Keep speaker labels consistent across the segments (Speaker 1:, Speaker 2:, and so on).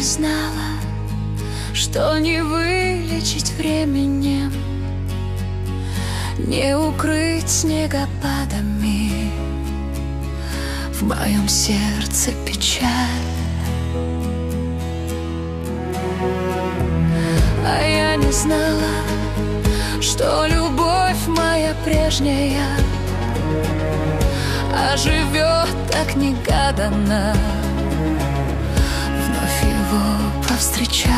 Speaker 1: не знала, что не вылечить временем, не укрыть снегопадами в моем сердце печаль. А я не знала, что любовь моя прежняя оживет так негаданно, вновь его повстречав.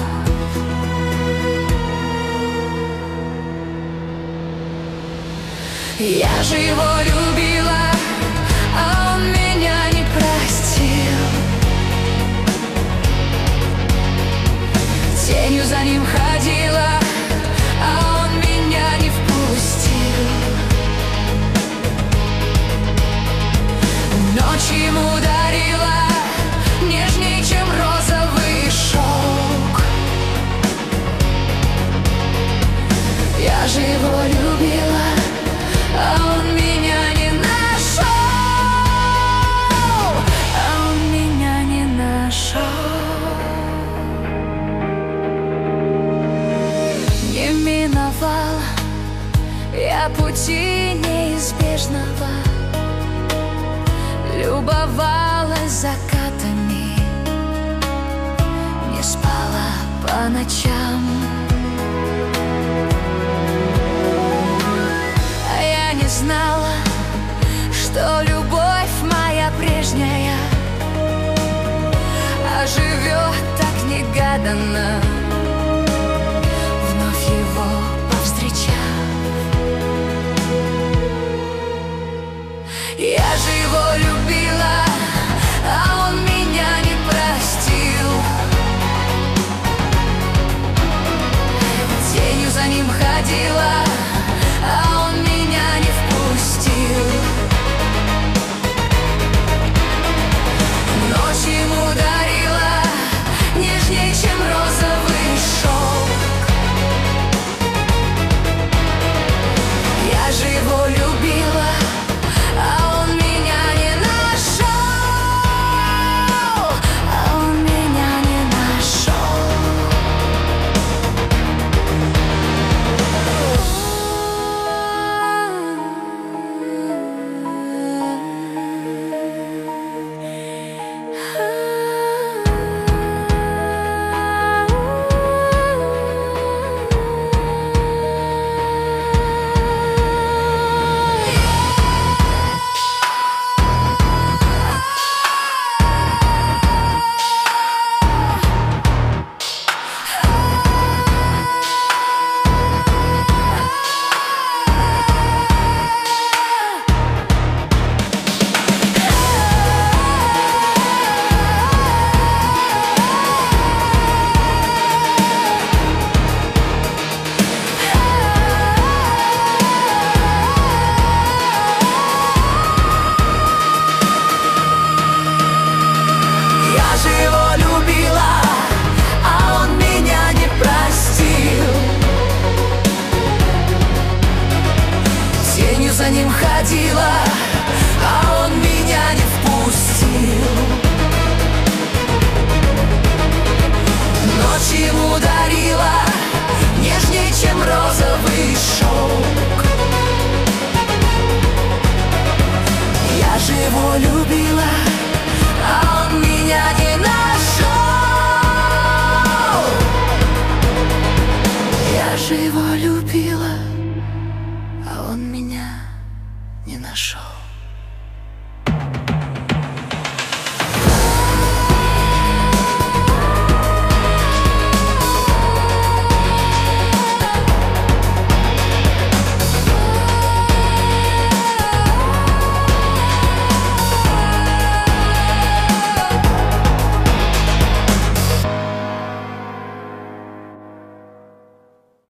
Speaker 1: Я же его любила, а он меня не простил. Тенью за ним ходила, а он меня не впустил. Ночь ему дарила нежней, чем розовый шелк. Я же его любила, а он меня не нашел, а он меня не нашел. Не миновала я пути неизбежного, любовалась закатами, не спала по ночам. А я не знала, что любовь моя прежняя оживет так негаданно, вновь его повстречав. Я же его любила, а он меня не простил. Тенью за ним ходила, а он меня не впустил. Ночь ему дарила нежней, чем розовый шелк. Я же его любила, а он меня не нашел, а он меня не нашел. За ним ходила, а он меня не впустил. Ночь ему дарила нежней, чем розовый шелк. Я же его любила, а он меня не нашел. Я же его любила, а он меня не нашел.